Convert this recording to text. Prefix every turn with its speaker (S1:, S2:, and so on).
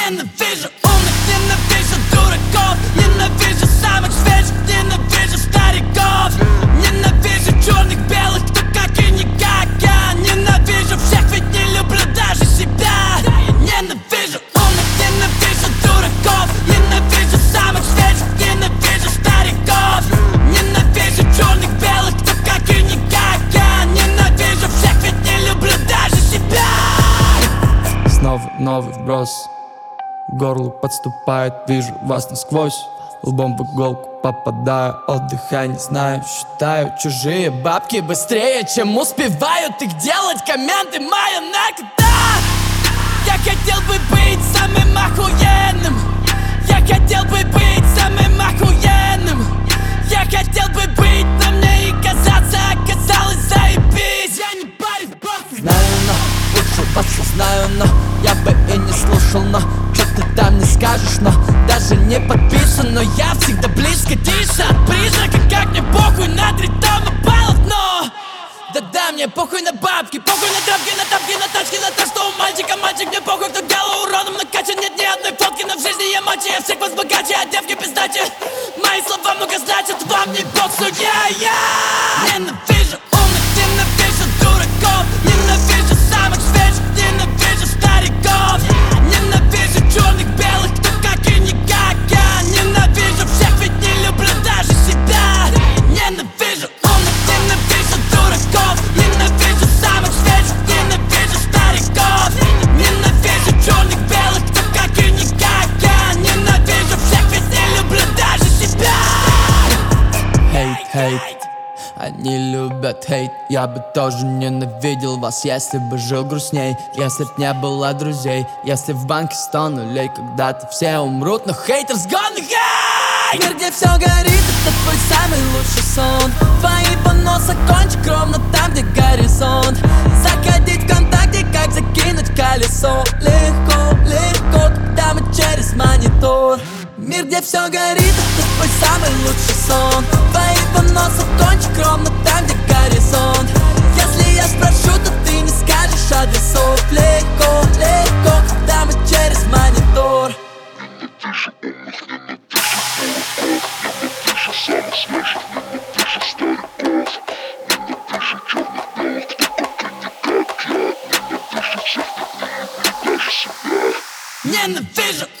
S1: Ненавижу умных, ненавижу дураков, ненавижу самых свежих, ненавижу стариков. Ненавижу черных, белых, кто как и не как я. Ненавижу всех, ведь не люблю даже себя. Ненавижу умных, ненавижу дураков, ненавижу самых свежих, ненавижу стариков. Ненавижу черных, белых, кто как и не как я. Ненавижу всех, ведь не люблю даже себя.
S2: Снова новый вброс, к горлу подступает, вижу вас насквозь. Лбом в иголку попадаю, отдыха не знаю. Считаю чужие бабки быстрее, чем успевают их делать комменты мои иногда. Я хотел бы быть самым охуенным. Я хотел бы быть самым охуенным. Я хотел бы быть на мне и казаться, оказалось заебись. Я не парень, босс. Знаю, но лучше вас знаю, но я бы и не слушал, но что ты там не скажешь, но даже не подписан. Но я всегда близко, тише от призрака, как мне похуй на 3 тома баллов, но да-да, мне похуй на бабки, похуй на тапки, на тапки, на тачки, на то, что у мальчика мальчик. Мне похуй, кто делал уродом накачан, нет ни одной фотки, но в жизни я мочи. Я всех вас богаче, а девки пиздачи. Мои слова много значат, вам не бокс, но я ненавижу умных, ненавижу дураков, ненавижу самых свежих, ненавижу стариков. Ненавижу черных, белых, кто как и не как я. Ненавижу всех, ведь не люблю даже себя. Ненавижу умных, ненавижу дураков, ненавижу самых свежих, ненавижу стариков. Ненавижу черных, белых, кто как и не как я. Ненавижу всех, ведь не люблю даже себя. Хейт, они любят хейт. Я бы тоже ненавидел вас, если бы жил грустней. Если б не было друзей, если в банке 100 нулей. Когда-то все умрут, но haters gonna hate.
S1: Мир, где все горит, это твой самый лучший сон. Твои поносы, кончик ровно там, где горизонт. Заходить в контакте, как закинуть колесо. Легко, легко, когда мы через монитор. Мир, где все горит, это твой самый лучший сон. Твои поносы, кончик ровно там, где горизонт. Если я спрошу, то ты не скажешь адресов. Легко, легко, когда мы через монитор.
S3: Ненавижу самых свежих, ненавижу стариков. Ненавижу черных, белых, кто как и не как я. Ненавижу всех, ведь не люблю даже себя.
S1: Ненавижу